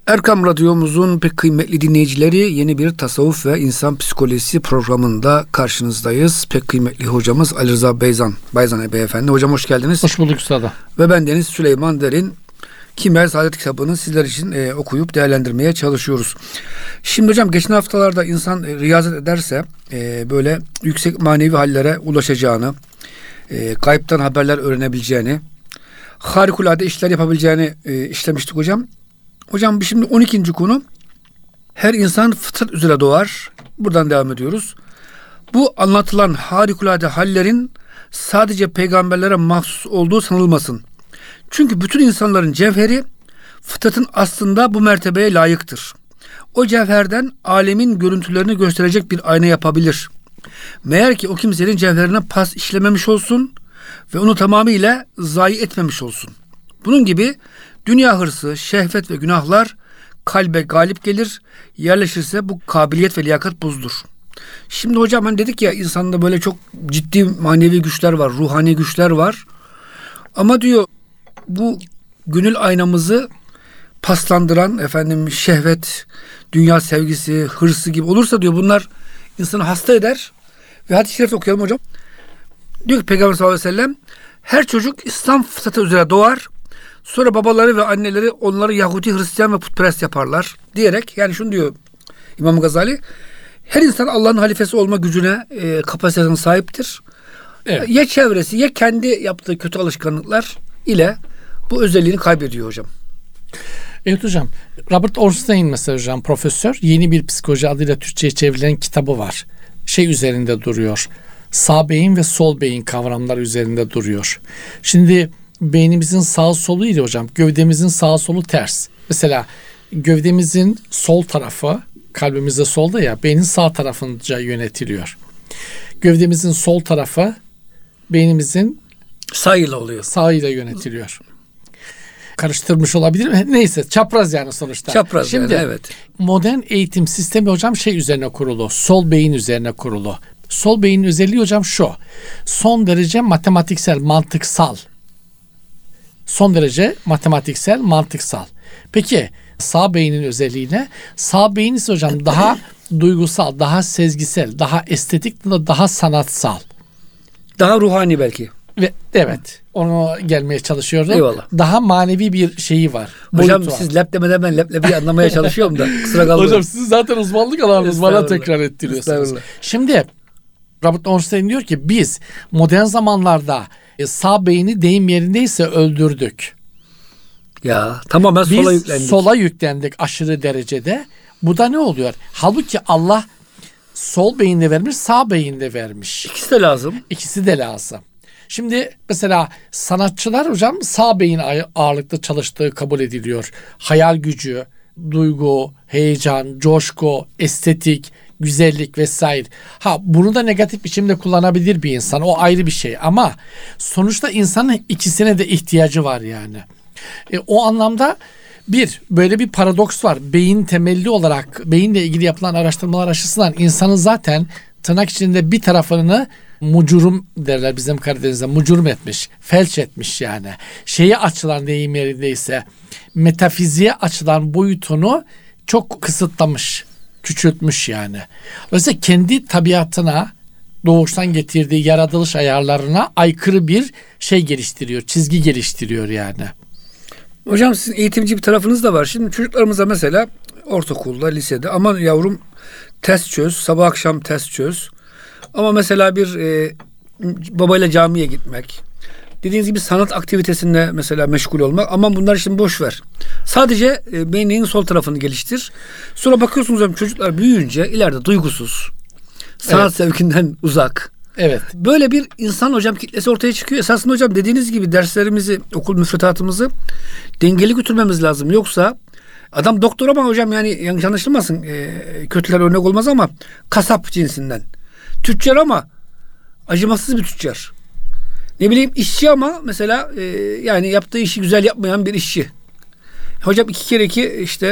Erkam Radyomuzun pek kıymetli dinleyicileri, yeni bir tasavvuf ve insan psikolojisi programında karşınızdayız. Pek kıymetli hocamız Ali Rıza Bayzan Beyefendi. Hocam hoş geldiniz. Hoş bulduk üstadım. Ve bendeniz Süleyman Derin. Kimya Saadet kitabını sizler için okuyup değerlendirmeye çalışıyoruz. Şimdi hocam, geçen haftalarda insan riyazet ederse böyle yüksek manevi hallere ulaşacağını, gaybtan haberler öğrenebileceğini, harikulade işler yapabileceğini işlemiştik hocam. Hocam şimdi 12. konu, her insan fıtrat üzere doğar. Buradan devam ediyoruz. Bu anlatılan harikulade hallerin sadece peygamberlere mahsus olduğu sanılmasın. Çünkü bütün insanların cevheri fıtratın aslında bu mertebeye layıktır. O cevherden alemin görüntülerini gösterecek bir ayna yapabilir. Meğer ki o kimsenin cevherine pas işlememiş olsun ve onu tamamıyla zayi etmemiş olsun. Bunun gibi dünya hırsı, şehvet ve günahlar kalbe galip gelir. Yerleşirse bu kabiliyet ve liyakat bozulur. Şimdi hocam hani dedik ya, insanda böyle çok ciddi manevi güçler var, ruhani güçler var. Ama diyor bu gönül aynamızı paslandıran şehvet, dünya sevgisi, hırsı gibi olursa diyor bunlar insanı hasta eder. Ve hadis-i şerifte okuyalım hocam. Diyor ki Peygamber sallallahu aleyhi ve sellem, her çocuk İslam fıtratı üzere doğar. Sonra babaları ve anneleri onları Yahudi, Hristiyan ve putperest yaparlar diyerek, yani şunu diyor İmam Gazali, her insan Allah'ın halifesi olma gücüne, kapasitesine sahiptir. Evet. Ya çevresi ya kendi yaptığı kötü alışkanlıklar ile bu özelliğini kaybediyor hocam. Evet hocam. Robert Ornstein mesela hocam, profesör, Yeni Bir Psikoloji adıyla Türkçe'ye çevrilen kitabı var. Üzerinde duruyor. Sağ beyin ve sol beyin kavramları üzerinde duruyor. Şimdi beynimizin sağ solu ile hocam, gövdemizin sağ solu ters. Mesela gövdemizin sol tarafı, kalbimizde solda ya, beynin sağ tarafınca yönetiliyor. Gövdemizin sol tarafı beynimizin sağıyla yönetiliyor. Karıştırmış olabilir mi? Neyse, çapraz yani sonuçta. Çapraz. Şimdi yani, evet. Modern eğitim sistemi hocam üzerine kurulu. Sol beyin üzerine kurulu. Sol beynin özelliği hocam şu. Son derece matematiksel, mantıksal. Son derece matematiksel, mantıksal. Peki sağ beynin özelliği ne? Sağ beyin ise hocam daha duygusal, daha sezgisel, daha estetik, daha sanatsal. Daha ruhani belki. Ve evet, onu gelmeye çalışıyorum. Eyvallah. Daha manevi bir şeyi var. Hocam siz lep demeden ben leblebiyi anlamaya çalışıyorum da kusura kalmayın. Hocam siz zaten uzmanlık alanınız, bana tekrar ettiriyorsunuz. Şimdi Robert Ornstein diyor ki biz modern zamanlarda sağ beyni deyim yerindeyse öldürdük. Ya tamamen sola yüklendik. Biz sola yüklendik aşırı derecede. Bu da ne oluyor? Halbuki Allah sol beyinde vermiş, sağ beyinde vermiş. İkisi de lazım. İkisi de lazım. Şimdi mesela sanatçılar hocam sağ beyin ağırlıklı çalıştığı kabul ediliyor. Hayal gücü, duygu, heyecan, coşku, estetik, güzellik vesaire. Bunu da negatif biçimde kullanabilir bir insan. O ayrı bir şey. Ama sonuçta insanın ikisine de ihtiyacı var yani. O anlamda böyle bir paradoks var. Beyin temelli olarak beyinle ilgili yapılan araştırmalar açısından insanın zaten tırnak içinde bir tarafını mucurum derler bizim Karadeniz'de, mucurum etmiş, felç etmiş yani. Şeye açılan deyim yerindeyse metafiziğe açılan boyutunu çok kısıtlamış, küçültmüş yani. Dolayısıyla kendi tabiatına, doğuştan getirdiği yaratılış ayarlarına aykırı bir şey geliştiriyor, çizgi geliştiriyor yani. Hocam sizin eğitimci bir tarafınız da var. Şimdi çocuklarımıza mesela ortaokulda, lisede, aman yavrum test çöz, sabah akşam test çöz. Ama mesela bir babayla camiye gitmek, dediğiniz gibi sanat aktivitesinde mesela meşgul olmak, ama bunlar şimdi boş ver. Sadece beyninin sol tarafını geliştir. Sonra bakıyorsunuz hocam, çocuklar büyüyünce ileride duygusuz, sanat sevginden uzak. Evet. Böyle bir insan hocam kitlesi ortaya çıkıyor. Esasında hocam dediğiniz gibi derslerimizi, okul müfredatımızı dengeli götürmemiz lazım. Yoksa adam doktor ama hocam, yani yanlış anlaşılmasın, kötüler örnek olmaz ama kasap cinsinden. Tüccar ama acımasız bir tüccar. Ne bileyim, işçi ama mesela yani yaptığı işi güzel yapmayan bir işçi. Hocam 2 kere 2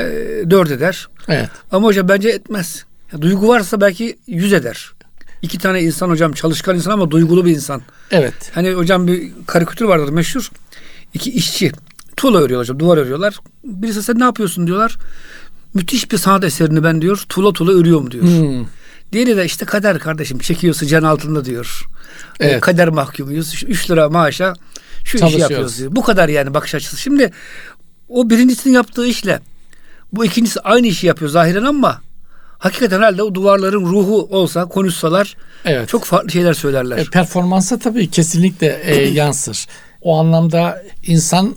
4 eder. Evet. Ama hocam bence etmez. Duygu varsa belki 100 eder. 2 tane insan hocam, çalışkan insan ama duygulu bir insan. Evet. Hani hocam bir karikatür vardır meşhur. 2 işçi tuğla örüyorlar hocam. Duvar örüyorlar. Birisi sen ne yapıyorsun diyorlar. Müthiş bir sanat eserini ben diyor tuğla örüyorum diyor. Diğeri de işte kader kardeşim çekiyor sıcağın altında diyor. Evet. Kader mahkumuyuz. 3 lira maaşa şu işi yapıyoruz diyor. Bu kadar yani bakış açısı. Şimdi o birincisinin yaptığı işle bu ikincisi aynı işi yapıyor zahiren ama hakikaten herhalde o duvarların ruhu olsa konuşsalar çok farklı şeyler söylerler. Performansa tabii kesinlikle yansır. O anlamda insan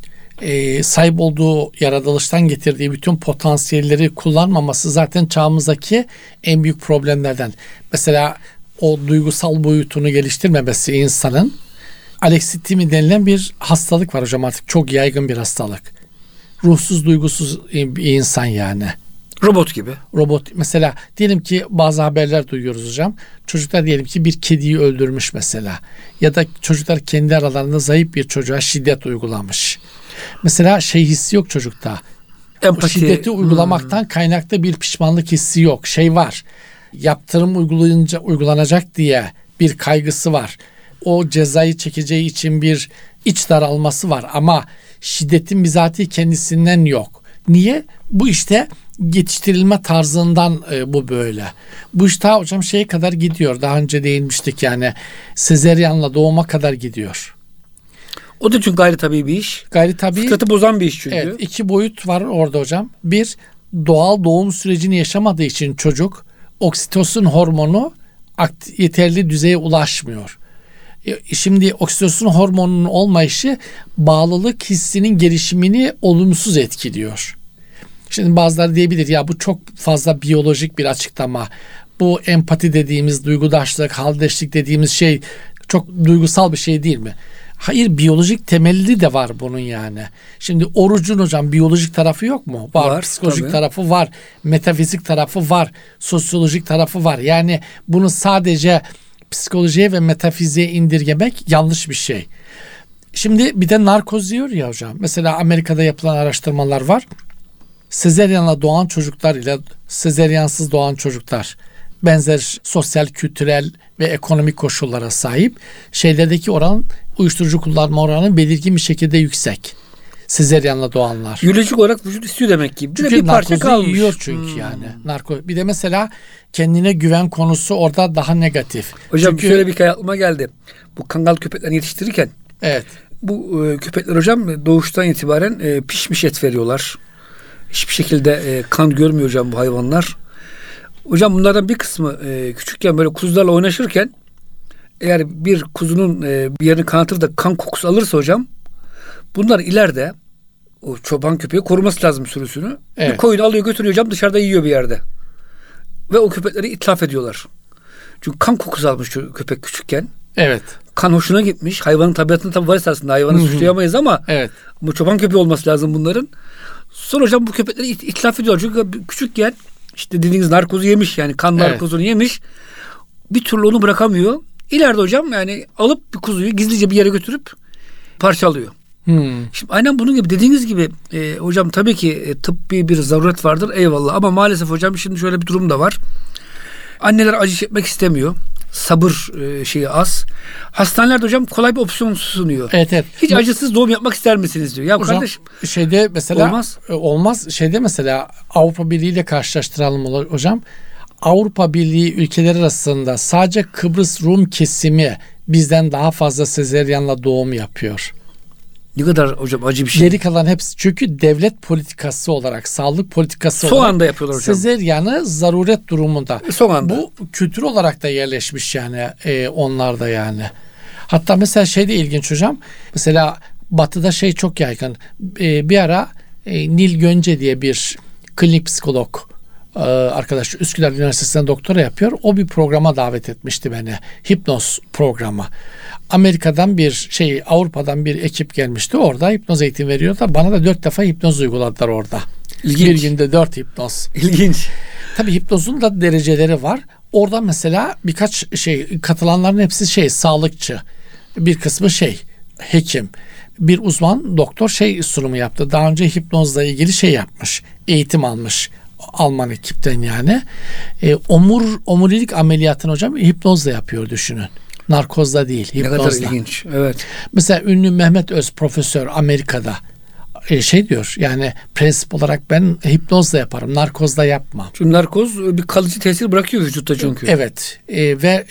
sahip olduğu yaratılıştan getirdiği bütün potansiyelleri kullanmaması zaten çağımızdaki en büyük problemlerden. Mesela o duygusal boyutunu geliştirmemesi insanın alexithimi denilen bir hastalık var hocam, artık çok yaygın bir hastalık. Ruhsuz, duygusuz bir insan yani. Robot gibi. Robot. Mesela diyelim ki bazı haberler duyuyoruz hocam. Çocuklar diyelim ki bir kediyi öldürmüş mesela. Ya da çocuklar kendi aralarında zayıf bir çocuğa şiddet uygulamış. Mesela hissi yok çocukta. Empati. Şiddeti uygulamaktan kaynaklı bir pişmanlık hissi yok. Var. Yaptırım uygulanacak diye bir kaygısı var. O cezayı çekeceği için bir iç daralması var ama şiddetin bizatihi kendisinden yok. Niye? Bu işte yetiştirilme tarzından bu böyle. Bu işte hocam kadar gidiyor. Daha önce değinmiştik yani. Sezeryanla doğuma kadar gidiyor. O da çünkü gayri tabii bir iş. Gayri tabii. Fıtratı bozan bir iş çünkü. Evet, 2 boyut var orada hocam. Bir, doğal doğum sürecini yaşamadığı için çocuk oksitosin hormonu yeterli düzeye ulaşmıyor. Şimdi oksitosin hormonunun olmayışı bağlılık hissinin gelişimini olumsuz etkiliyor. Şimdi bazıları diyebilir ya bu çok fazla biyolojik bir açıklama. Bu empati dediğimiz, duygudaşlık, haldeşlik dediğimiz şey çok duygusal bir şey değil mi? Hayır, biyolojik temelli de var bunun yani. Şimdi orucun hocam biyolojik tarafı yok mu? Var. Psikolojik tarafı var. Metafizik tarafı var. Sosyolojik tarafı var. Yani bunu sadece psikolojiye ve metafiziğe indirgemek yanlış bir şey. Şimdi bir de narkoz diyor ya hocam. Mesela Amerika'da yapılan araştırmalar var. Sezeryanla doğan çocuklar ile sezeryansız doğan çocuklar benzer sosyal, kültürel ve ekonomik koşullara sahip. Şeylerdeki uyuşturucu kullanma oranı belirgin bir şekilde yüksek. Sezeryanla doğanlar. Biyolojik olarak vücut istiyor demek ki. Çünkü bir parça kalmış. Yiyor çünkü yani. Bir de mesela kendine güven konusu orada daha negatif. Hocam çünkü şöyle bir hikaye aklıma geldi. Bu kangal köpeklerini yetiştirirken bu köpekler hocam doğuştan itibaren pişmiş et veriyorlar. Hiçbir şekilde kan görmüyor hocam bu hayvanlar. Hocam bunlardan bir kısmı küçükken böyle kuzularla oynaşırken eğer bir kuzunun bir yerini kanatır da kan kokusu alırsa hocam bunlar ileride o çoban köpeği koruması lazım sürüsünü. Bir koyunu alıyor götürüyor hocam dışarıda yiyor bir yerde. Ve o köpekleri itlaf ediyorlar. Çünkü kan kokusu almış köpek küçükken. Kan hoşuna gitmiş. Hayvanın tabiatında tabii var esasında. Hayvanı suçlayamayız ama bu çoban köpeği olması lazım bunların. Sonra hocam bu köpekleri itlaf ediyorlar. Çünkü küçükken işte dediğiniz narkozu yemiş yani kan narkozunu yemiş. Bir türlü onu bırakamıyor. İleride hocam yani alıp bir kuzuyu gizlice bir yere götürüp parçalıyor. Şimdi aynen bunun gibi dediğiniz gibi hocam tabii ki tıbbi bir zaruret vardır eyvallah ama maalesef hocam şimdi şöyle bir durum da var. Anneler acı çekmek istemiyor. Sabır şeyi az. Hastanelerde hocam kolay bir opsiyon sunuyor. Hiç acısız doğum yapmak ister misiniz diyor. Ya hocam, kardeşim mesela olmaz. Mesela Avrupa Birliği ile karşılaştıralım hocam. Avrupa Birliği ülkeleri arasında sadece Kıbrıs Rum kesimi bizden daha fazla sezeryanla doğum yapıyor. Ne kadar hocam acı bir şey. Geri kalan hepsi çünkü devlet politikası olarak, sağlık politikası son olarak anda yapıyorlar hocam. Sezeryanı zaruret durumunda. Son anda. Bu kültür olarak da yerleşmiş yani onlarda yani. Hatta mesela de ilginç hocam. Mesela Batı'da çok yaygın. Bir ara Nil Gönce diye bir klinik psikolog arkadaş Üsküdar Üniversitesi'nden doktora yapıyor. O bir programa davet etmişti beni. Hipnoz programı. Amerika'dan Avrupa'dan bir ekip gelmişti. Orada hipnoz eğitim veriyorlar. Bana da 4 defa hipnoz uyguladılar orada. İlginç. Bir günde 4 hipnoz. İlginç. Tabii hipnozun da dereceleri var. Orada mesela birkaç katılanların hepsi sağlıkçı. Bir kısmı hekim. Bir uzman doktor sunumu yaptı. Daha önce hipnozla ilgili yapmış. Eğitim almış. Alman ekipten yani. Omurilik ameliyatını hocam hipnozla yapıyor düşünün. Narkozla değil, hipnozla. Ne kadar ilginç. Evet. Mesela ünlü Mehmet Öz profesör Amerika'da şey diyor yani prensip olarak ben hipnozla yaparım, narkozla yapmam. Çünkü narkoz bir kalıcı tesir bırakıyor vücutta çünkü. Evet ve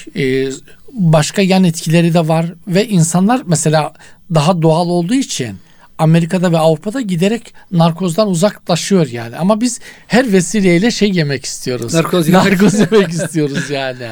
başka yan etkileri de var ve insanlar mesela daha doğal olduğu için Amerika'da ve Avrupa'da giderek narkozdan uzaklaşıyor yani. Ama biz her vesileyle yemek istiyoruz. Narkoz yemek istiyoruz yani.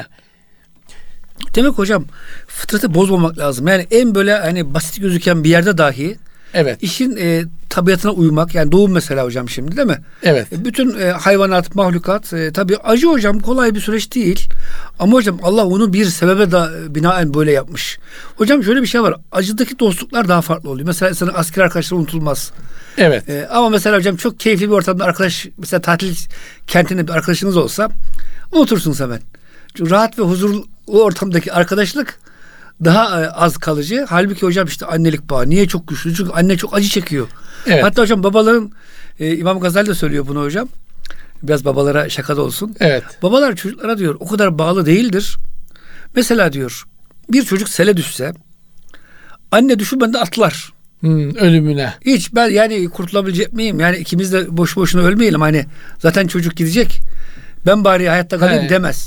Demek hocam fıtratı bozmamak lazım. Yani en böyle hani basit gözüken bir yerde dahi evet. işin tabiatına uymak. Yani doğum mesela hocam şimdi değil mi? Evet. Bütün hayvanat, mahlukat tabii acı hocam kolay bir süreç değil. Ama hocam Allah onu bir sebebe binaen böyle yapmış. Hocam şöyle bir şey var. Acıdaki dostluklar daha farklı oluyor. Mesela senin asker arkadaşları unutulmaz. Evet. Ama mesela hocam çok keyifli bir ortamda arkadaş, mesela tatil kentinde bir arkadaşınız olsa unutursunuz hemen. Çünkü rahat ve huzurlu ortamdaki arkadaşlık daha az kalıcı. Halbuki hocam işte annelik bağı niye çok güçlü? Çünkü anne çok acı çekiyor. Evet. Hatta hocam babaların İmam Gazali de söylüyor bunu hocam. Biraz babalara şaka da olsun. Evet. Babalar çocuklara diyor o kadar bağlı değildir. Mesela diyor bir çocuk sele düşse anne düşünmeden atlar. Ölümüne. Hiç ben yani kurtulabilecek miyim? Yani ikimiz de boş boşuna ölmeyelim. Hani zaten çocuk gidecek. Ben bari hayatta kalayım demez.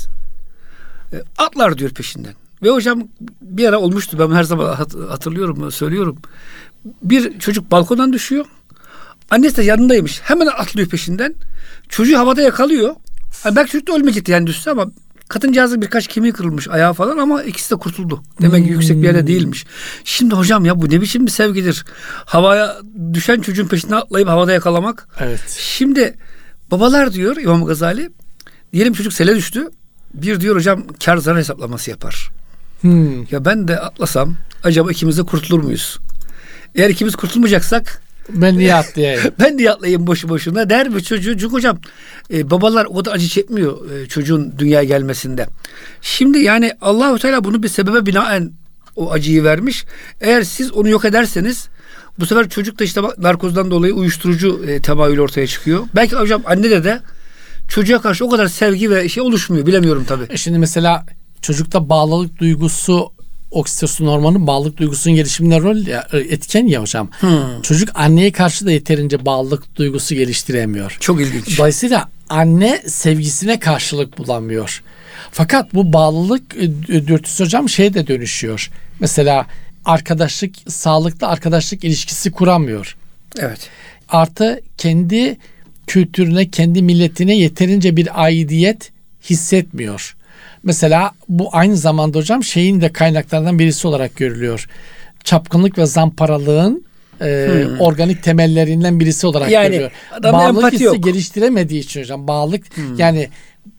Atlar diyor peşinden. Ve hocam bir ara olmuştu. Ben her zaman hatırlıyorum, söylüyorum. Bir çocuk balkondan düşüyor. Annesi de yanındaymış. Hemen atlıyor peşinden. Çocuğu havada yakalıyor. Yani belki çocuk da ölmeyecekti yani düşse ama kadıncağızın birkaç kemiği kırılmış ayağı falan ama ikisi de kurtuldu. Demek ki yüksek bir yerde değilmiş. Şimdi hocam ya bu ne biçim bir sevgidir. Havaya düşen çocuğun peşinden atlayıp havada yakalamak. Evet. Şimdi babalar diyor İmam Gazali, diyelim çocuk sele düştü. Bir diyor hocam kar zarar hesaplaması yapar. Ya ben de atlasam acaba ikimiz de kurtulur muyuz? Eğer ikimiz kurtulmayacaksak ben niye atlayayım? Ben niye atlayayım boşu boşuna der mi çocuğu? Çünkü hocam babalar o da acı çekmiyor çocuğun dünyaya gelmesinde. Şimdi yani Allah-u Teala bunu bir sebebe binaen o acıyı vermiş. Eğer siz onu yok ederseniz bu sefer çocuk da işte narkozdan dolayı uyuşturucu temayülü ortaya çıkıyor. Belki hocam annede de çocuğa karşı o kadar sevgi ve oluşmuyor. Bilemiyorum tabii. Şimdi mesela çocukta bağlılık duygusu, oksitosin hormonu bağlılık duygusunun gelişiminde etken ya hocam. Çocuk anneye karşı da yeterince bağlılık duygusu geliştiremiyor. Çok ilginç. Dolayısıyla anne sevgisine karşılık bulamıyor. Fakat bu bağlılık dürtüsü hocam de dönüşüyor. Mesela sağlıklı arkadaşlık ilişkisi kuramıyor. Evet. Artı kendi kültürüne, kendi milletine yeterince bir aidiyet hissetmiyor. Mesela bu aynı zamanda hocam de kaynaklardan birisi olarak görülüyor. Çapkınlık ve zamparalığın organik temellerinden birisi olarak görülüyor. Bağlılık hissi yok. Geliştiremediği için hocam bağlılık yani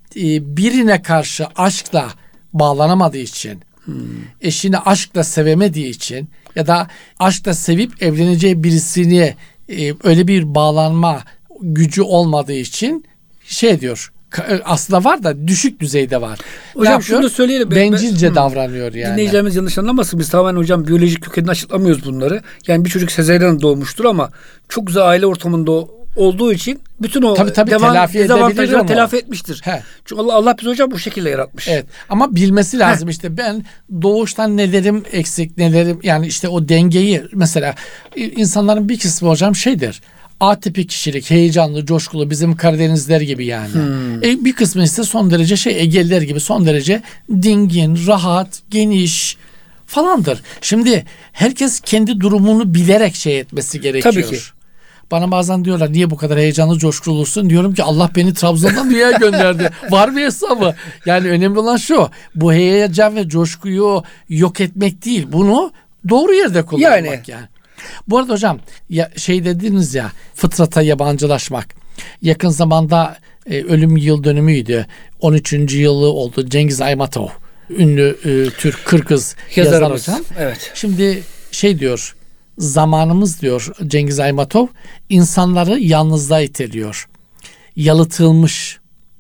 birine karşı aşkla bağlanamadığı için, eşini aşkla sevemediği için ya da aşkla sevip evleneceği birisini öyle bir bağlanma gücü olmadığı için diyor. Aslında var da düşük düzeyde var. Hocam şunu da söyleyelim. Bencilce davranıyor yani. Dinleyicilerimiz yanlış anlamasın. Biz tamamen hocam biyolojik kökenini açıklamıyoruz bunları. Yani bir çocuk sezaryen doğmuştur ama çok güzel aile ortamında olduğu için bütün o dezavantajları telafi etmiştir. Çünkü Allah bizi hocam bu şekilde yaratmış. Evet. Ama bilmesi lazım işte ben doğuştan nelerim eksik, nelerim yani işte o dengeyi mesela insanların bir kısmı hocam atipik kişilik, heyecanlı, coşkulu bizim Karadenizler gibi yani. Bir kısmı ise son derece Egeliler gibi son derece dingin, rahat, geniş falandır. Şimdi herkes kendi durumunu bilerek etmesi gerekiyor. Tabii ki. Bana bazen diyorlar niye bu kadar heyecanlı, coşkulusun? Diyorum ki Allah beni Trabzon'dan dünyaya gönderdi. Var bir hesabı. Yani önemli olan şu. Bu heyecan ve coşkuyu yok etmek değil. Bunu doğru yerde kullanmak yani. Bu arada hocam dediniz ya fıtrata yabancılaşmak. Yakın zamanda ölüm yıl dönümüydü. 13. yılı oldu. Cengiz Aytmatov. Ünlü Türk Kırgız yazar hocam. Evet. Şimdi diyor zamanımız diyor Cengiz Aytmatov insanları yalnızlığa iteliyor. Yalıtılmış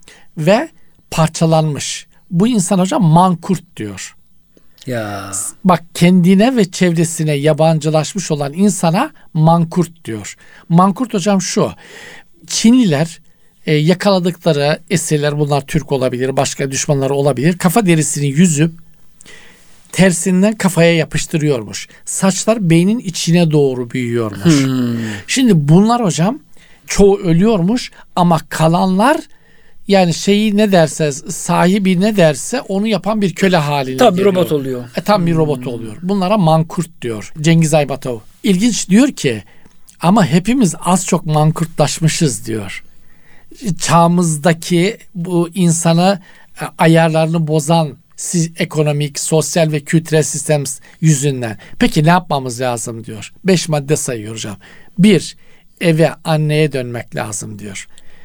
ve parçalanmış. Bu insan hocam mankurt diyor. Ya. Bak kendine ve çevresine yabancılaşmış olan insana mankurt diyor. Mankurt hocam şu. Çinliler yakaladıkları esirler bunlar Türk olabilir, başka düşmanları olabilir. Kafa derisini yüzüp tersinden kafaya yapıştırıyormuş. Saçlar beynin içine doğru büyüyormuş. Şimdi bunlar hocam çoğu ölüyormuş ama kalanlar yani şeyi ne derse, sahibi ne derse onu yapan bir köle haline Tam bir geliyor. robot oluyor. Tam bir robot oluyor. Bunlara mankurt diyor Cengiz Aybatov. İlginç, diyor ki ama hepimiz az çok mankurtlaşmışız diyor. Çağımızdaki bu insanı ayarlarını bozan ekonomik, sosyal ve kültürel sistem yüzünden. Peki ne yapmamız lazım diyor. 5 madde sayıyor hocam. 1. Eve, anneye dönmek lazım diyor.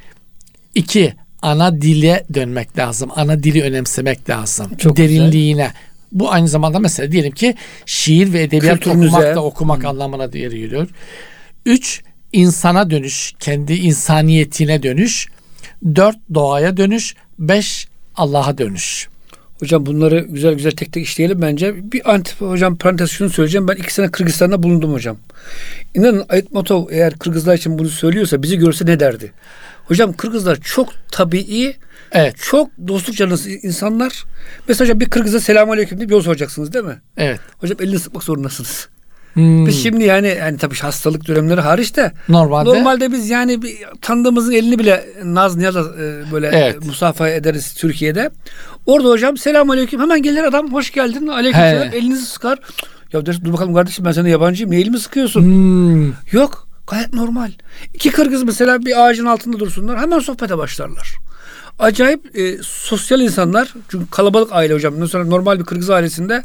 2. Ana dile dönmek lazım. Ana dili önemsemek lazım. Çok derinliğine. Güzel. Bu aynı zamanda mesela diyelim ki şiir ve edebiyat kültürümüze okumak anlamına da geliyor. 3. insana dönüş, kendi insaniyetine dönüş. 4. doğaya dönüş. 5. Allah'a dönüş. Hocam bunları güzel güzel tek tek işleyelim bence. Bir hocam parantez şunu söyleyeceğim. Ben 2 sene Kırgızistan'da bulundum hocam. İnanın Aytmatov eğer Kırgızlar için bunu söylüyorsa bizi görse ne derdi? Hocam Kırgızlar çok tabii, evet, çok dostluk canlısı insanlar. Mesela hocam bir Kırgız'a selamünaleyküm deyip yol soracaksınız değil mi? Evet. Hocam elini sıkmak zorundasınız. Biz şimdi yani tabii hastalık dönemleri hariç de normalde biz yani bir tanıdığımızın elini bile naz niyazla böyle musafaha ederiz Türkiye'de. Orada hocam selamünaleyküm hemen gelir adam, hoş geldin, aleykümselam, elinizi sıkar. Ya der, dur bakalım kardeşim, ben sana yabancıyım, niye elimi sıkıyorsun? Yok, gayet normal. 2 Kırgız mesela bir ağacın altında dursunlar, hemen sohbete başlarlar. Acayip sosyal insanlar, çünkü kalabalık aile hocam. Mesela normal bir Kırgız ailesinde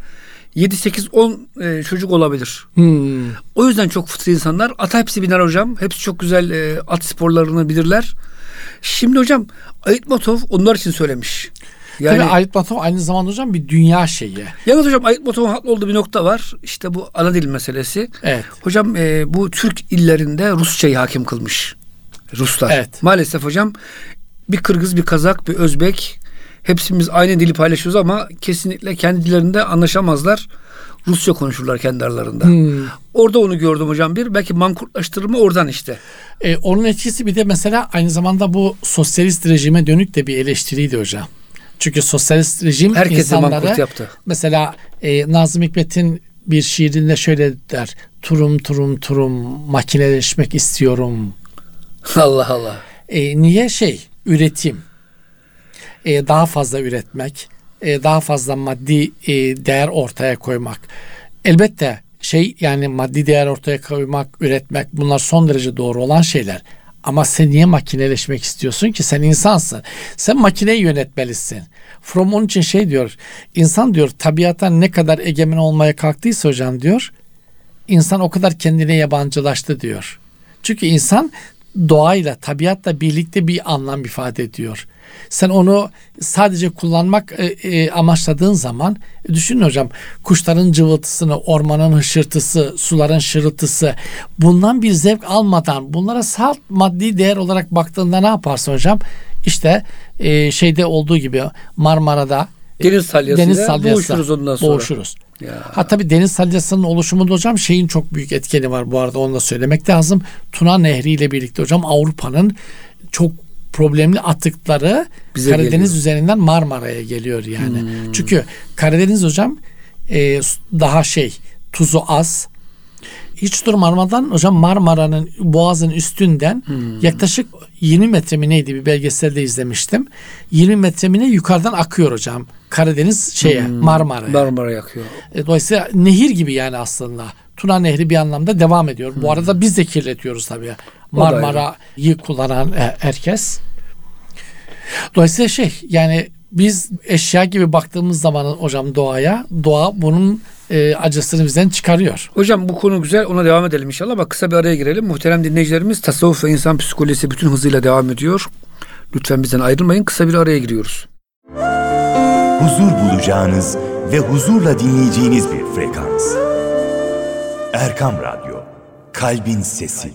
7-8-10 çocuk olabilir. O yüzden çok fıtri insanlar. Ata hepsi biner hocam. Hepsi çok güzel at sporlarını bilirler. Şimdi hocam Aytmatov onlar için söylemiş. Yani, tabii Aytmatov aynı zamanda hocam bir dünya şeyi. Yalnız hocam Aytmatov'un haklı olduğu bir nokta var. İşte bu ana dil meselesi. Evet. Hocam bu Türk illerinde Rusçayı hakim kılmış Ruslar. Evet. Maalesef hocam bir Kırgız, bir Kazak, bir Özbek, hepsimiz aynı dili paylaşıyoruz ama kesinlikle kendi dillerinde anlaşamazlar. Rusça konuşurlar kendi aralarında. Orada onu gördüm hocam bir. Belki mankurtlaştırma oradan işte. Onun etkisi bir de mesela aynı zamanda bu sosyalist rejime dönük de bir eleştiriydi hocam. Çünkü sosyalist rejim herkese insanlara mankurt yaptı. Mesela Nazım Hikmet'in bir şiirinde şöyle der. Turum turum turum makineleşmek istiyorum. Allah Allah. Niye üretim? Daha fazla üretmek, daha fazla maddi değer ortaya koymak. Elbette yani maddi değer ortaya koymak, üretmek, bunlar son derece doğru olan şeyler. Ama sen niye makineleşmek istiyorsun ki? Sen insansın. Sen makineyi yönetmelisin. Fromm onun için diyor. İnsan diyor tabiattan ne kadar egemen olmaya kalktıysa hocam diyor, insan o kadar kendine yabancılaştı diyor. Çünkü insan doğayla, tabiatla birlikte bir anlam ifade ediyor. Sen onu sadece kullanmak amaçladığın zaman düşünün hocam, kuşların cıvıltısını, ormanın hışırtısı, suların şırıltısı, bundan bir zevk almadan bunlara salt maddi değer olarak baktığında ne yaparsın hocam? İşte şeyde olduğu gibi Marmara'da deniz salyası boğuşuruz ondan sonra. Boğuşuruz. Tabii deniz salyasının oluşumunda hocam şeyin çok büyük etkeni var, bu arada onu da söylemek lazım. Tuna Nehri ile birlikte hocam Avrupa'nın çok problemli atıkları bize Karadeniz geliyor. Üzerinden Marmara'ya geliyor yani. Çünkü Karadeniz hocam daha tuzu az. Hiç durmadan hocam Marmara'nın boğazın üstünden yaklaşık 20 metre mi neydi, bir belgeselde izlemiştim. 20 metre mi ne yukarıdan akıyor hocam. Karadeniz Marmara'ya akıyor. Dolayısıyla nehir gibi yani aslında. Tuna Nehri bir anlamda devam ediyor. Bu arada biz de kirletiyoruz tabii. Marmara'yı kullanan herkes. Dolayısıyla yani biz eşya gibi baktığımız zaman hocam doğa bunun acısını bizden çıkarıyor. Hocam bu konu güzel, ona devam edelim inşallah. Bak kısa bir araya girelim. Muhterem dinleyicilerimiz, tasavvuf ve insan psikolojisi bütün hızıyla devam ediyor. Lütfen bizden ayrılmayın. Kısa bir araya giriyoruz. Huzur bulacağınız ve huzurla dinleyeceğiniz bir frekans. Erkam Radyo, Kalbin Sesi.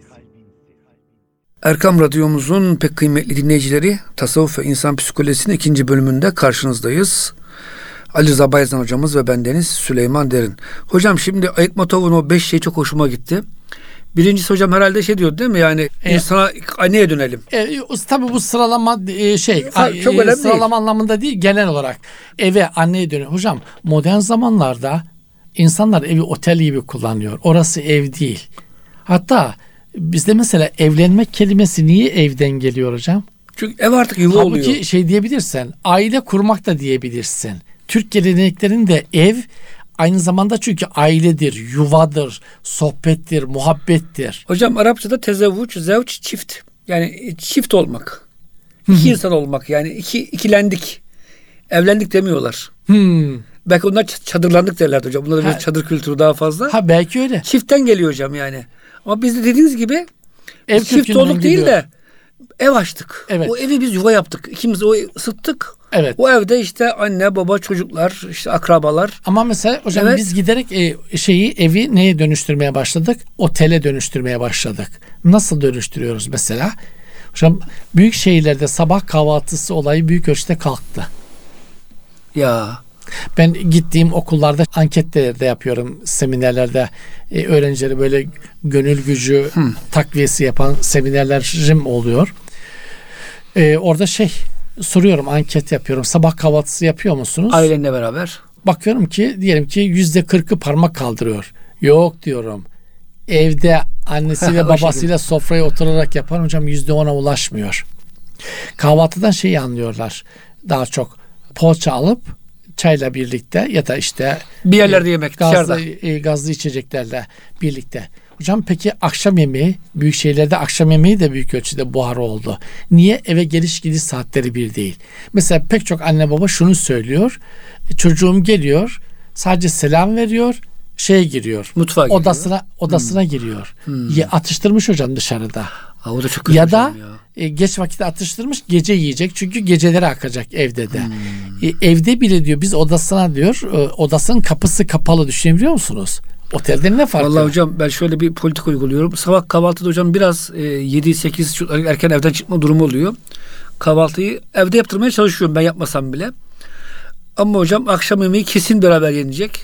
Erkam Radyomuzun pek kıymetli dinleyicileri, tasavvuf ve insan psikolojisinin 2. bölümünde karşınızdayız. Ali Rıza Bayezan hocamız ve bendeniz Süleyman Derin. Hocam şimdi Aytmatov'un o 5 şey çok hoşuma gitti. Birincisi hocam herhalde şey diyor değil mi? Yani insana, anneye dönelim. Tabii bu sıralama Çok önemli sıralama değil. anlamında değil, genel olarak eve, anneye dönüyor. Hocam modern zamanlarda insanlar evi otel gibi kullanıyor. Orası ev değil. Hatta bizde mesela evlenmek kelimesi niye evden geliyor hocam? Çünkü ev artık yuva oluyor. Halbuki şey diyebilirsin, aile kurmak da diyebilirsin. Türk geleneklerinde ev aynı zamanda çünkü ailedir, yuvadır, sohbettir, muhabbettir. Hocam Arapçada tezevvuç, zevç, çift. Yani çift olmak. İki insan olmak. Yani ikilendik. Evlendik demiyorlar. Belki onlar çadırlandık derlerdi hocam. Bunlarda bir çadır kültürü daha fazla. Ha belki öyle. Çiftten geliyor hocam yani. Ama biz de dediğiniz gibi Ev çift kökünden olduk değil geliyor. de ev açtık. Evet. O evi biz yuva yaptık. İkimiz o ısıttık. Evet. O evde işte anne, baba, çocuklar, işte akrabalar. Ama mesela hocam Evet. biz giderek evi neye dönüştürmeye başladık? Otele dönüştürmeye başladık. Nasıl dönüştürüyoruz mesela? Hocam büyük şehirlerde sabah kahvaltısı olayı büyük ölçüde kalktı. Ya. Ben gittiğim okullarda anketler de yapıyorum, seminerlerde öğrencileri böyle gönül gücü takviyesi yapan seminerlerim oluyor. Orada soruyorum, anket yapıyorum. Sabah kahvaltısı yapıyor musunuz? Ailenle beraber. Bakıyorum ki diyelim ki %40'ı parmak kaldırıyor. Yok diyorum. Evde annesiyle O babasıyla sofraya oturarak yapan hocam %10'a ulaşmıyor. Kahvaltıdan şeyi anlıyorlar. Daha çok poğaça alıp çayla birlikte ya da işte Bir yerlerde yemek, dışarıda. gazlı içeceklerle birlikte. Hocam peki akşam yemeği, büyük şehirlerde akşam yemeği de büyük ölçüde buhar oldu. Niye? Eve geliş gidiş saatleri bir değil. Mesela pek çok anne baba şunu söylüyor. Çocuğum geliyor, sadece selam veriyor, giriyor. Mutfağa giriyor. Odasına giriyor. Atıştırmış hocam dışarıda. Ha, o da çok kötü Ya da hocam ya. geç vakitte atıştırmış, gece yiyecek. Çünkü geceleri akacak evde de. Evde bile diyor biz odasının kapısı kapalı, düşünebiliyor musunuz? Otelde ne farkı? Vallahi hocam ben şöyle bir politik uyguluyorum. Sabah kahvaltıda hocam biraz 7-8 çocuklar erken evden çıkma durumu oluyor. Kahvaltıyı evde yaptırmaya çalışıyorum ben yapmasam bile. Ama hocam akşam yemeği kesin beraber yenecek.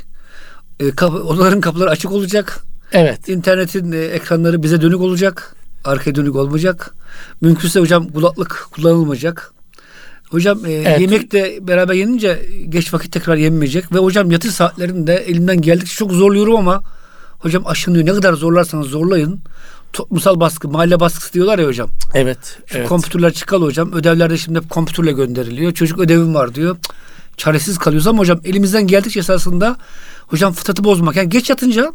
Odaların kapıları açık olacak. Evet. İnternetin ekranları bize dönük olacak. Arkaya dönük olmayacak. Mümkünse hocam kulaklık kullanılmayacak. Hocam Evet. yemek de beraber yenince geç vakit tekrar yenmeyecek. Ve hocam yatış saatlerinde elimden geldikçe çok zorluyorum ama hocam aşınıyor. Ne kadar zorlarsanız zorlayın. Toplumsal baskı, mahalle baskısı diyorlar ya hocam. Evet. Evet. Kompütürler çıkalı hocam. Ödevlerde şimdi hep kompütürle gönderiliyor. Çocuk ödevim var diyor. Çaresiz kalıyoruz ama hocam elimizden geldikçe esasında hocam fıtratı bozmak. Yani geç yatınca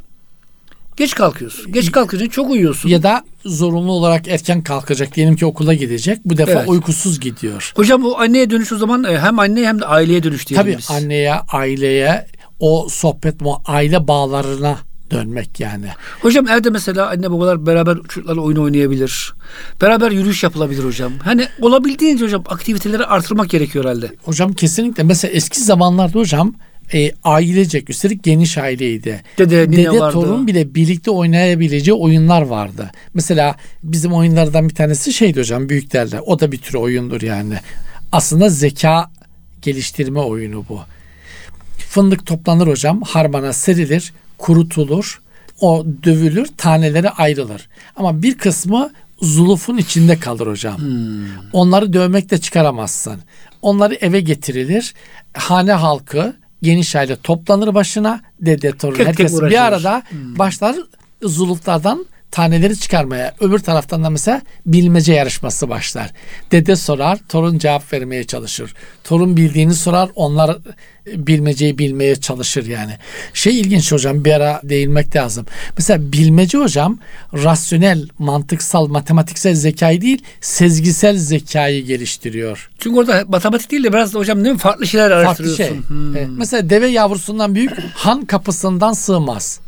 geç kalkıyorsun. Geç kalkınca çok uyuyorsun. Ya da zorunlu olarak erken kalkacak. Diyelim ki okula gidecek. Bu defa Evet. uykusuz gidiyor. Hocam o anneye dönüş o zaman hem anneye hem de aileye dönüş diyelim Tabii biz. anneye, aileye, o sohbet, aile bağlarına dönmek yani. Hocam evde mesela anne babalar beraber çocuklarla oyun oynayabilir. Beraber yürüyüş yapılabilir hocam. Hani olabildiğince hocam aktiviteleri artırmak gerekiyor herhalde. Hocam kesinlikle. Mesela eski zamanlarda hocam ailecek, üstelik geniş aileydi. Dede, nine vardı. torun bile birlikte oynayabileceği oyunlar vardı. Mesela bizim oyunlardan bir tanesi şeydi hocam, büyüklerle. O da bir tür oyundur yani. Aslında zeka geliştirme oyunu bu. Fındık toplanır hocam, harmana serilir, kurutulur, o dövülür, taneleri ayrılır. Ama bir kısmı zulufun içinde kalır hocam. Onları dövmekle çıkaramazsın. Onları eve getirilir. Hane halkı, geniş aile toplanır başına. Dede, torun, Tek tek herkes uğraşılır. bir arada başlar zuluflardan taneleri çıkarmaya. Öbür taraftan da mesela bilmece yarışması başlar. Dede sorar, torun cevap vermeye çalışır. Torun bildiğini sorar, onlar bilmeceyi bilmeye çalışır yani. İlginç hocam, bir ara değinmek lazım. Mesela bilmece hocam rasyonel, mantıksal, matematiksel zekayı değil, sezgisel zekayı geliştiriyor. Çünkü orada matematik değil de biraz da hocam değil mi? Farklı şeyler Farklı araştırıyorsun. şey. Evet. Mesela deve yavrusundan büyük han kapısından sığmaz.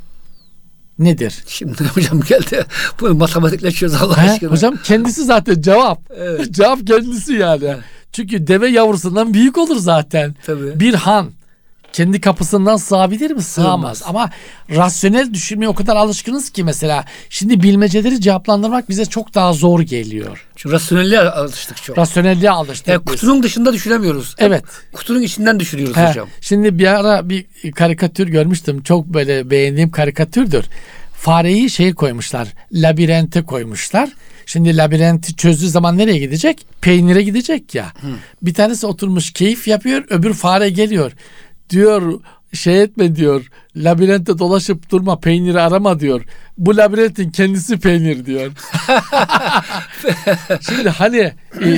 Nedir? Şimdi hocam geldi. Bu matematikle çöz Allah aşkına. Hocam kendisi zaten cevap. Evet. Cevap kendisi yani. Çünkü deve yavrusundan büyük olur zaten. Tabii. Bir han kendi kapısından sığabilir mi? Sığamaz. Sığmaz. Ama rasyonel düşünmeye o kadar alışkınız ki mesela şimdi bilmeceleri cevaplandırmak bize çok daha zor geliyor. Çünkü rasyonelliğe alıştık çok. Rasyonelliğe alıştık Yani biz. kutunun dışında düşünemiyoruz. Evet. Kutunun içinden düşünüyoruz He, hocam. Şimdi bir ara bir karikatür görmüştüm. Çok böyle beğendiğim karikatürdür. fareyi koymuşlar. Labirente koymuşlar. Şimdi labirenti çözdüğü zaman nereye gidecek? Peynire gidecek ya. Bir tanesi oturmuş keyif yapıyor. Öbür fare geliyor. Diyor etme diyor. Labirente dolaşıp durma, peyniri arama diyor. Bu labirentin kendisi peynir diyor. Şimdi hani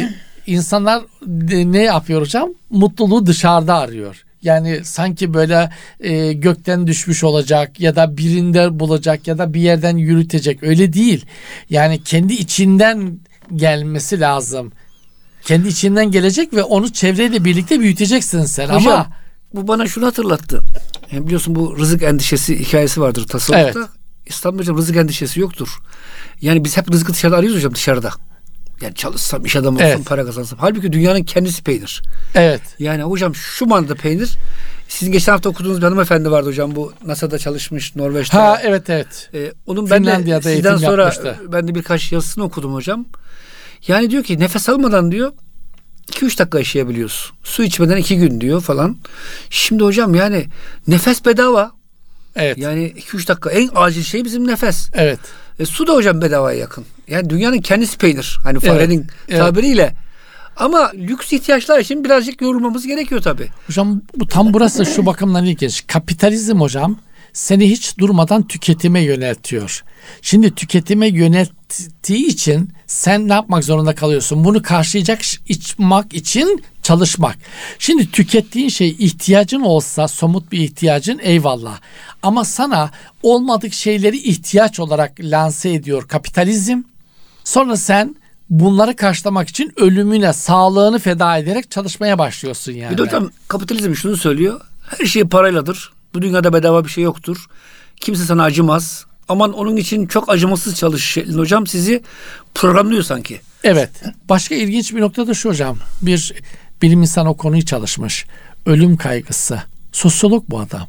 insanlar ne yapıyor hocam? Mutluluğu dışarıda arıyor. Yani sanki böyle gökten düşmüş olacak ya da birinde bulacak ya da bir yerden yürütecek. Öyle değil. Yani kendi içinden gelmesi lazım. Kendi içinden gelecek ve onu çevreyle birlikte büyüteceksin sen. Hocam, ama bu bana şunu hatırlattı. Yani biliyorsun bu rızık endişesi hikayesi vardır tasavvufta. Evet. İslam'da hocam rızık endişesi yoktur. Yani biz hep rızkı dışarıda arıyoruz hocam, dışarıda. Yani çalışsam, iş adamı olsam, Evet. para kazansam. Halbuki dünyanın kendisi peynir. evet. Yani hocam şu manada peynir. Sizin geçen hafta okuduğunuz bir hanımefendi vardı hocam. Bu NASA'da çalışmış, Norveç'te. Ha evet. Onun ben de Finlandiya'da sizden eğitim sonra yapmıştı. ben de birkaç yazısını okudum hocam. Yani diyor ki nefes almadan diyor 2-3 dakika yaşayabiliyoruz. Su içmeden 2 gün diyor falan. Şimdi hocam yani nefes bedava. Evet. Yani 2-3 dakika en acil şey bizim nefes. Evet. Su da hocam bedavaya yakın. Yani dünyanın kendisi peynir. Hani farenin tabiriyle. Ama lüks ihtiyaçlar için birazcık yorulmamız gerekiyor tabii. Hocam bu tam burası şu bakımdan ilginç. Kapitalizm hocam seni hiç durmadan tüketime yöneltiyor. Şimdi tüketime yönelttiği için sen ne yapmak zorunda kalıyorsun? Bunu karşılayacak içmek için çalışmak. Şimdi tükettiğin şey ihtiyacın olsa, somut bir ihtiyacın, eyvallah. Ama sana olmadık şeyleri ihtiyaç olarak lanse ediyor kapitalizm. Sonra sen bunları karşılamak için ölümüne, sağlığını feda ederek çalışmaya başlıyorsun yani. Bir de hocam kapitalizm şunu söylüyor. Her şey parayladır. Bu dünyada bedava bir şey yoktur. Kimse sana acımaz. Aman onun için çok acımasız çalış şeklinde hocam sizi programlıyor sanki. Evet. Başka ilginç bir nokta da şu hocam. Bir bilim insanı o konuyu çalışmış. Ölüm kaygısı. Sosyolog bu adam.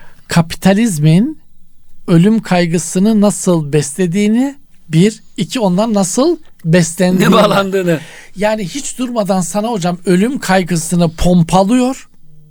Kapitalizmin ölüm kaygısını nasıl beslediğini, bir, iki, ondan nasıl beslendiğini. Ne bağlandığını. Yani hiç durmadan sana hocam ölüm kaygısını pompalıyor.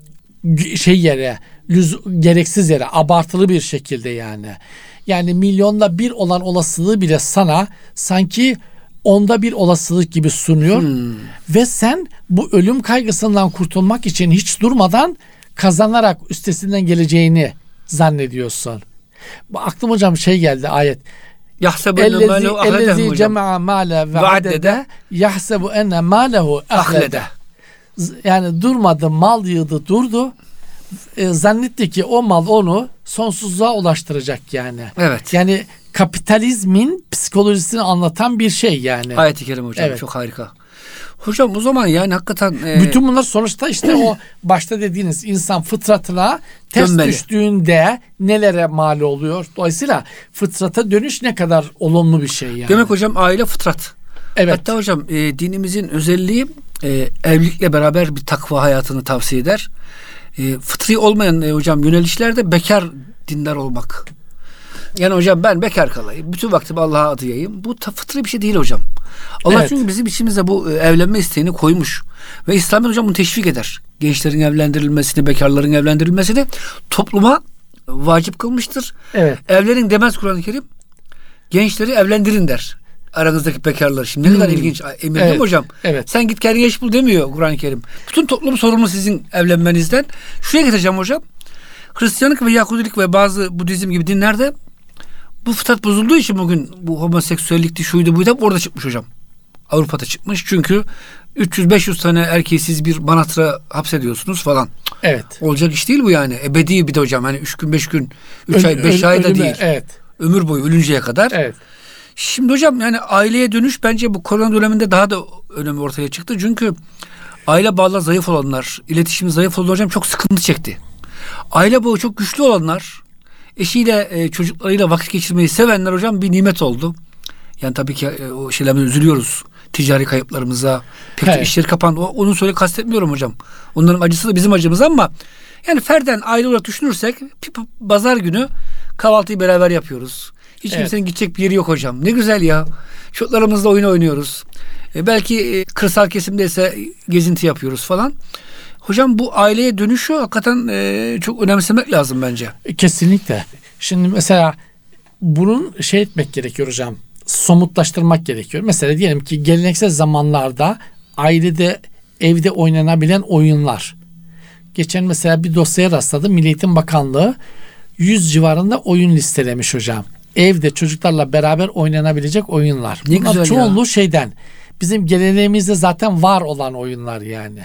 Gereksiz yere, abartılı bir şekilde yani. Yani milyonda bir olan olasılığı bile sana sanki onda bir olasılık gibi sunuyor. Ve sen bu ölüm kaygısından kurtulmak için hiç durmadan kazanarak üstesinden geleceğini zannediyorsun. Aklıma hocam geldi ayet. Ellezî cema'a mâle ve adede yahsebu enne mâlehu ahlede. Yani durmadı, mal yığdı, durdu. Zannetti ki o mal onu sonsuzluğa ulaştıracak yani. Evet. Yani kapitalizmin psikolojisini anlatan bir şey yani. Ayet-i Kerime hocam Evet. çok harika. Hocam o zaman yani hakikaten bütün bunlar sonuçta işte o başta dediğiniz insan fıtratına ters dönmeli. düştüğünde nelere mal oluyor. Dolayısıyla fıtrata dönüş ne kadar olumlu bir şey yani. Demek hocam aile fıtrat. Evet. Hatta hocam dinimizin özelliği evlilikle beraber bir takva hayatını tavsiye eder. Fıtri olmayan hocam yönelişlerde bekar dindar olmak. Yani hocam ben bekar kalayım. Bütün vaktimi Allah'a adayayım. Bu fıtri bir şey değil hocam. Allah Evet. çünkü bizim içimize bu evlenme isteğini koymuş. Ve İslam hocam bunu teşvik eder. Gençlerin evlendirilmesini, bekarların evlendirilmesini topluma vacip kılmıştır. Evet. Evlenin demez Kur'an-ı Kerim. Gençleri evlendirin der. Aranızdaki bekarlar. Şimdi ne kadar ilginç. Emir değil mi hocam? Evet. Sen git kendine iş bul demiyor Kur'an-ı Kerim. Bütün toplum sorumlu sizin evlenmenizden. Şuraya getireceğim hocam. Hristiyanlık ve Yahudilik ve bazı Budizm gibi dinlerde bu fıtrat bozulduğu için bugün bu homoseksüellikti, şuydu buydu hep orada çıkmış hocam. Avrupa'da çıkmış. Çünkü 300-500 tane erkeği siz bir manastıra hapsediyorsunuz falan. Evet. Olacak iş değil bu yani. Ebedi bir de hocam. Hani 3 gün 5 gün 3 ay 5 ay da ölüme, değil. Evet. Ömür boyu ölünceye kadar. Evet. Şimdi hocam yani aileye dönüş bence bu korona döneminde daha da önemi ortaya çıktı. Çünkü aile bağları zayıf olanlar, iletişimi zayıf olanlar hocam çok sıkıntı çekti. Aile bağı çok güçlü olanlar, eşiyle çocuklarıyla vakit geçirmeyi sevenler hocam bir nimet oldu. Yani tabii ki o şeylerden üzülüyoruz. Ticari kayıplarımıza, pek çok Evet. işleri kapandı. Onun söyle kastetmiyorum hocam. Onların acısı da bizim acımız ama yani ferden aile olarak düşünürsek pazar günü kahvaltıyı beraber yapıyoruz. Hiç kimsenin gidecek bir yeri yok hocam. Ne güzel ya. Çocuklarımızla oyun oynuyoruz. Belki kırsal kesimdeyse gezinti yapıyoruz falan. Hocam bu aileye dönüşü hakikaten çok önemsemek lazım bence. Kesinlikle. Şimdi mesela bunun şey etmek gerekiyor hocam. Somutlaştırmak gerekiyor. Mesela diyelim ki geleneksel zamanlarda ailede, evde oynanabilen oyunlar. Geçen mesela bir dosyaya rastladım. Milli Eğitim Bakanlığı 100 civarında oyun listelemiş hocam. Evde çocuklarla beraber oynanabilecek oyunlar. Ne Bunlar güzel çoğunluğu ya. şeyden. Bizim geleneğimizde zaten var olan oyunlar yani.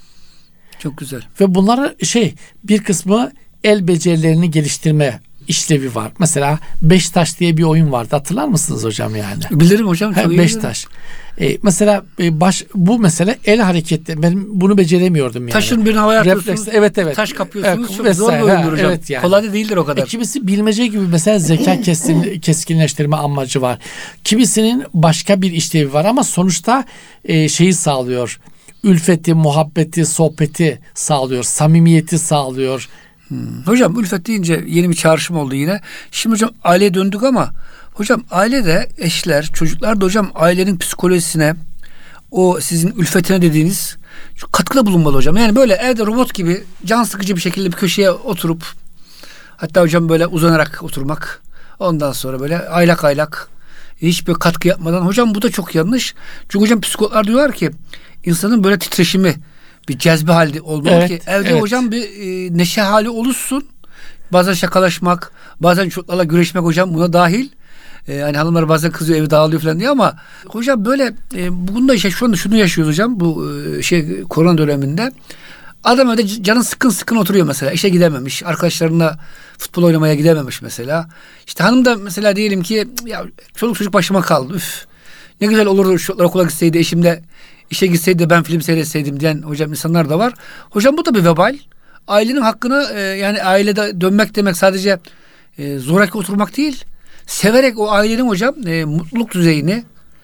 Çok güzel. Ve bunları bir kısmı el becerilerini geliştirme işlevi var. Mesela Beş Taş diye bir oyun vardı. Hatırlar mısınız hocam yani? Bilirim hocam. Çok iyi Beş bilirim. Taş. Mesela bu mesele el hareketi. Ben bunu beceremiyordum yani. Taşın birini havaya atıyorsunuz. Refleks, evet. Taş kapıyorsunuz. Evet, çok zor bir oyundur hocam. evet yani. Kolay da değildir o kadar. Kimisi bilmece gibi mesela zeka keskinleştirme amacı var. Kimisinin başka bir işlevi var ama sonuçta şeyi sağlıyor. Ülfeti, muhabbeti, sohbeti sağlıyor. Samimiyeti sağlıyor. Hocam ülfet deyince yeni bir çağrışım oldu yine. Şimdi hocam aileye döndük ama hocam ailede eşler, çocuklar da hocam ailenin psikolojisine, o sizin ülfetine dediğiniz şu katkıda bulunmalı hocam. Yani böyle evde robot gibi can sıkıcı bir şekilde bir köşeye oturup, hatta hocam böyle uzanarak oturmak, ondan sonra böyle aylak aylak hiçbir katkı yapmadan, hocam bu da çok yanlış. Çünkü hocam psikologlar diyorlar ki insanın böyle titreşimi, bir cezbe halde olmalı ki evde hocam bir neşe hali oluşsun. Bazen şakalaşmak, bazen çocuklarla güreşmek hocam buna dahil. Hani hanımlar bazen kızıyor, evi dağılıyor falan diye ama hocam böyle bugün de şu anda şunu yaşıyoruz hocam, bu korona döneminde. Adam öyle canın sıkın oturuyor mesela. İşe gidememiş. Arkadaşlarına futbol oynamaya gidememiş mesela. İşte hanım da mesela diyelim ki ya çoluk çocuk başıma kaldı. Üf. Ne güzel olurdu şu okula gitseydi, eşim de işe gitseydi de ben film seyretseydim diyen hocam insanlar da var. Hocam bu da bir vebal. Ailenin hakkını yani ailede dönmek demek sadece zoraki oturmak değil. Severek o ailenin hocam mutluluk düzeyini,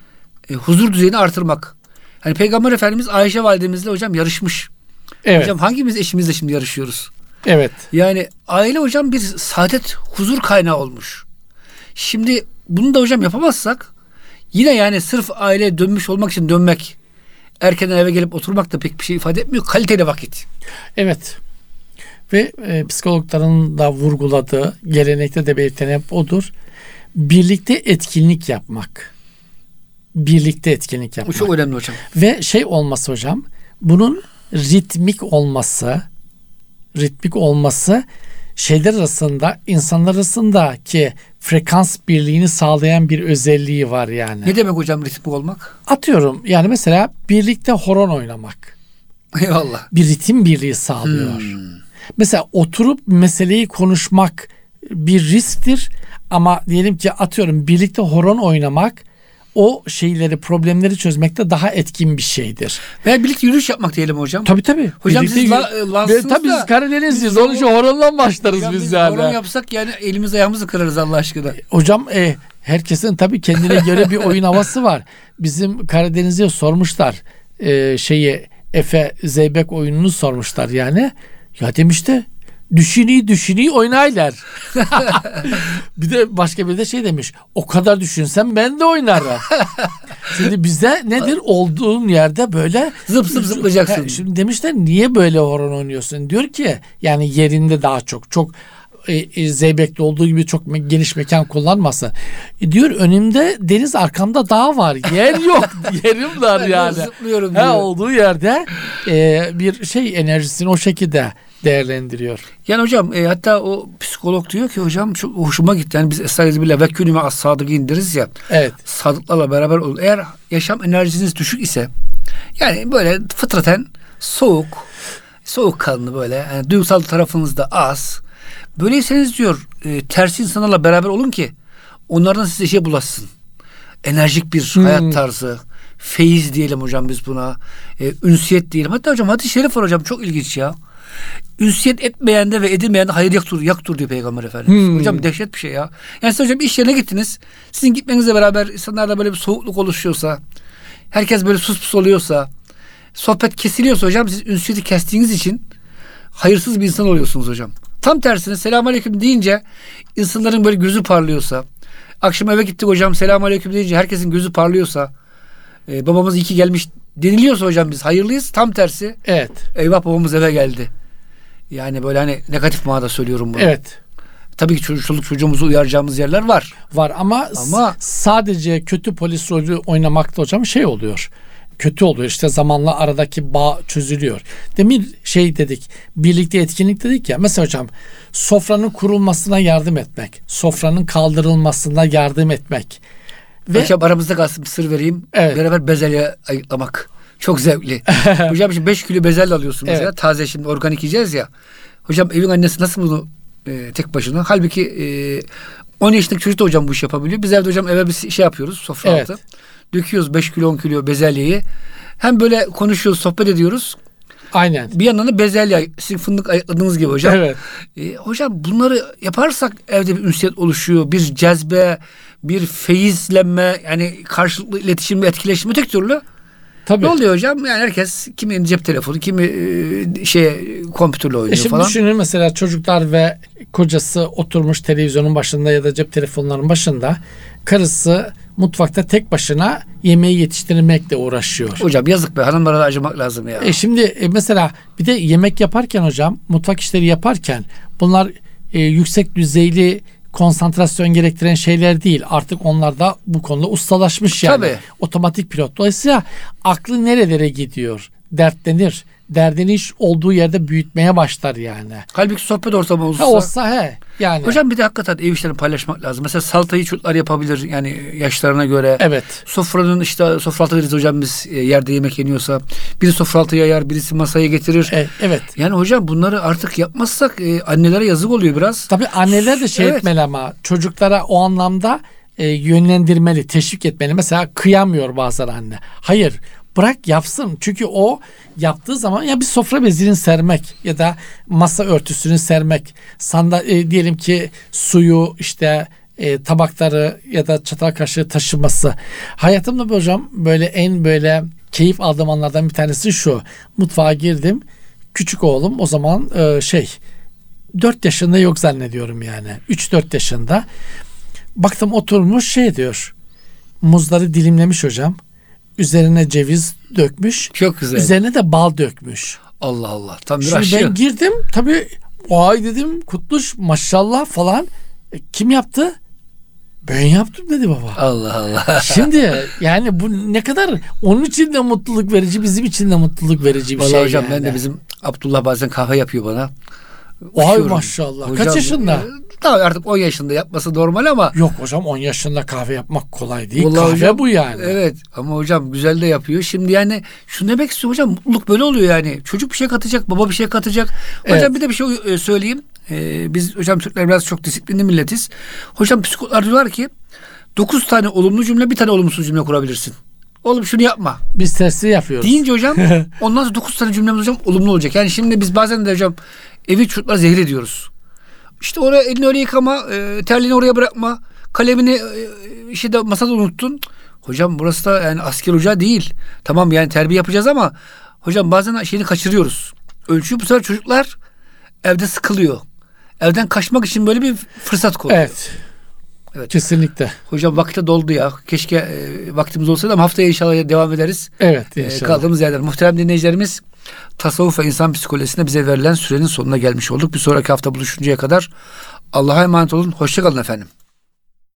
huzur düzeyini artırmak. Hani Peygamber Efendimiz Ayşe validemizle hocam yarışmış. Evet. Hocam hangimiz eşimizle şimdi yarışıyoruz? Evet. Yani aile hocam bir saadet, huzur kaynağı olmuş. Şimdi bunu da hocam yapamazsak yine yani sırf aileye dönmüş olmak için dönmek, erkenden eve gelip oturmak da pek bir şey ifade etmiyor. Kaliteli vakit. Evet. Ve psikologların da vurguladığı, gelenekte de belirten hep odur. Birlikte etkinlik yapmak. Birlikte etkinlik Bu yapmak. çok önemli hocam. Ve olması hocam, bunun ritmik olması şeyler arasında, insanlar arasındaki frekans birliğini sağlayan bir özelliği var yani. Ne demek hocam ritmik olmak? Atıyorum yani mesela birlikte horon oynamak. Eyvallah. Bir ritim birliği sağlıyor. Mesela oturup meseleyi konuşmak bir risktir ama diyelim ki atıyorum birlikte horon oynamak o problemleri çözmekte daha etkin bir şeydir. Veya birlikte yürüyüş yapmak diyelim hocam. Tabii. Hocam Birlikte siz Lansınız tabii da biz Karadenizliyiz. biz Onun için horonla başlarız hocam biz biz yani. horon yapsak yani elimiz ayağımızı kırarız Allah aşkına. Hocam herkesin tabii kendine göre bir oyun havası var. Bizim Karadeniz'e sormuşlar Efe Zeybek oyununu sormuşlar yani. Ya demişti düşünü oynaylar. Bir de başka bir de demiş. O kadar düşünsem ben de oynarım. Şimdi bizde nedir? Olduğun yerde böyle Zıplayacaksın. Şimdi demişler niye böyle horon oynuyorsun? Diyor ki yani yerinde daha çok Zeybek'te olduğu gibi çok geniş mekan kullanmasın. Diyor önümde deniz, arkamda dağ var. Yer yok. Yerim var yani. Zıplıyorum diyor. Olduğu yerde bir enerjisini o şekilde değerlendiriyor. Yani hocam hatta o psikolog diyor ki hocam çok hoşuma gitti. Yani biz Estaizu billah ve künüme as-sadıkîn deriz ya. Evet. Sadıklarla beraber olun. Eğer yaşam enerjiniz düşük ise yani böyle fıtraten soğukkanlı böyle yani duygusal tarafınız da az. Böyleyseniz diyor tersi insanlarla beraber olun ki onlardan size bulaşsın. Enerjik bir hayat tarzı, feyiz diyelim hocam biz buna, ünsiyet diyelim. Hatta hocam hadis-i şerif var hocam çok ilginç ya. Ünsiyet etmeyende ve edilmeyende hayır yoktur diyor Peygamber Efendimiz. Hocam dehşet bir şey ya. Yani siz hocam iş yerine gittiniz. Sizin gitmenizle beraber insanlarda böyle bir soğukluk oluşuyorsa, herkes böyle sus oluyorsa, sohbet kesiliyorsa hocam siz ünsiyeti kestiğiniz için hayırsız bir insan oluyorsunuz hocam. Tam tersine selamünaleyküm deyince insanların böyle gözü parlıyorsa, akşam eve gittik hocam selamünaleyküm deyince herkesin gözü parlıyorsa, babamız iyi ki gelmiş deniliyorsa hocam biz hayırlıyız. Tam tersi. Evet. Eyvah babamız eve geldi. Yani böyle hani negatif manada söylüyorum bunu. Evet. Tabii ki çoluk çocuğumuzu uyaracağımız yerler var. Var ama sadece kötü polis rolü oynamakta hocam şey oluyor. Kötü oluyor. İşte zamanla aradaki bağ çözülüyor. Demin şey dedik, birlikte etkinlik dedik ya. Mesela hocam sofranın kurulmasına yardım etmek, sofranın kaldırılmasına yardım etmek. Ve hocam aramızda kalsın bir sır vereyim. Evet. Beraber bezelye ayıklamak. Çok zevkli. Hocam şimdi 5 kilo bezelye alıyorsun mesela. Evet. Taze şimdi organik yiyeceğiz ya. Hocam evin annesi nasıl bunu tek başına? Halbuki 10 yaşındaki çocuk da hocam bu iş yapabiliyor. Biz evde hocam eve bir şey yapıyoruz sofra altı. Döküyoruz 5 kilo 10 kilo bezelyeyi. Hem böyle konuşuyoruz, sohbet ediyoruz. Aynen. Bir yandan da bezelye, sizin fındık ayıkladığınız gibi hocam. Evet. Hocam bunları yaparsak evde bir ünsiyet oluşuyor. Bir cezbe, bir feyizlenme, yani karşılıklı iletişim ve etkileşim, öteki türlü. Tabii. Ne oluyor hocam? Yani herkes kimi cep telefonu, kimi kompütürle oynuyor Şimdi falan. düşünün mesela çocuklar ve kocası oturmuş televizyonun başında ya da cep telefonlarının başında. Karısı mutfakta tek başına yemeği yetiştirmekle uğraşıyor. Hocam yazık be, hanımlara da acımak lazım ya. Şimdi mesela bir de yemek yaparken hocam, mutfak işleri yaparken bunlar yüksek düzeyli konsantrasyon gerektiren şeyler değil. Artık onlar da bu konuda ustalaşmış yani. Tabii. Otomatik pilot. Dolayısıyla aklı nerelere gidiyor? Dertlenir. Derdini iş olduğu yerde büyütmeye başlar yani. Halbuki sohbet ortamı olsa. Olsa yani. Hocam bir de hakikaten ev işlerini paylaşmak lazım. Mesela salatayı çocuklar yapabilir yani yaşlarına göre. Evet. Sofranın işte sofra altı deriz hocam biz, yerde yemek yeniyorsa. Biri sofra altı yayar, birisi masaya getirir. Evet. Yani hocam bunları artık yapmazsak annelere yazık oluyor biraz. Tabii anneler de şey Evet. etmeli ama çocuklara o anlamda yönlendirmeli, teşvik etmeli. Mesela kıyamıyor bazen anne. Hayır, bırak yapsın. Çünkü o yaptığı zaman ya bir sofra bezini sermek ya da masa örtüsünü sermek, diyelim ki suyu işte tabakları ya da çatal kaşığı taşıması. Hayatımda hocam böyle en böyle keyif aldığım anlardan bir tanesi şu. Mutfağa girdim. Küçük oğlum o zaman 4 yaşında yok zannediyorum yani. 3-4 yaşında. Baktım oturmuş şey diyor. Muzları dilimlemiş hocam. Üzerine ceviz dökmüş. Çok güzel. Üzerine de bal dökmüş. Allah Allah. Tam bir Şimdi aşı. ben girdim. Tabii vay dedim, Kutluş maşallah falan. Kim yaptı? Ben yaptım dedi baba. Allah Allah. Şimdi yani bu ne kadar onun için de mutluluk verici, bizim için de mutluluk verici bir Vallahi şey hocam yani. ben de bizim Abdullah bazen kahve yapıyor bana. Vay Uçuyorum. maşallah. Hocam, Kaç yaşında? Tabii artık 10 yaşında yapması normal ama. Yok hocam 10 yaşında kahve yapmak kolay değil. Vallahi Kahve hocam, bu yani. Evet ama hocam güzel de yapıyor. Şimdi yani şunu demek istiyorum hocam, mutluluk böyle oluyor yani. Çocuk bir şey katacak, baba bir şey katacak. Hocam Evet. bir de bir şey söyleyeyim. Biz hocam Türkler biraz çok disiplinli milletiz. Hocam psikologlar diyorlar ki 9 tane olumlu cümle, bir tane olumsuz cümle kurabilirsin. Oğlum şunu yapma Biz tersi yapıyoruz. deyince hocam ondan sonra 9 tane cümlemiz hocam olumlu olacak. Yani şimdi biz bazen de hocam evi çocuklara zehir ediyoruz. İşte oraya elini öyle yıkama, terliğini oraya bırakma, kalemini masada unuttun. Hocam burası da yani asker ocağı değil. Tamam yani terbiye yapacağız ama hocam bazen şeyini kaçırıyoruz. Ölçüyü bu sefer çocuklar evde sıkılıyor. Evden kaçmak için böyle bir fırsat kolluyor. Evet. Evet. Kesinlikle. Hocam vakti doldu ya. Keşke vaktimiz olsaydı ama haftaya inşallah devam ederiz. Evet inşallah. Kaldığımız yerden. Muhterem dinleyicilerimiz, tasavvuf ve insan psikolojisinde bize verilen sürenin sonuna gelmiş olduk. Bir sonraki hafta buluşuncaya kadar Allah'a emanet olun. Hoşça kalın efendim.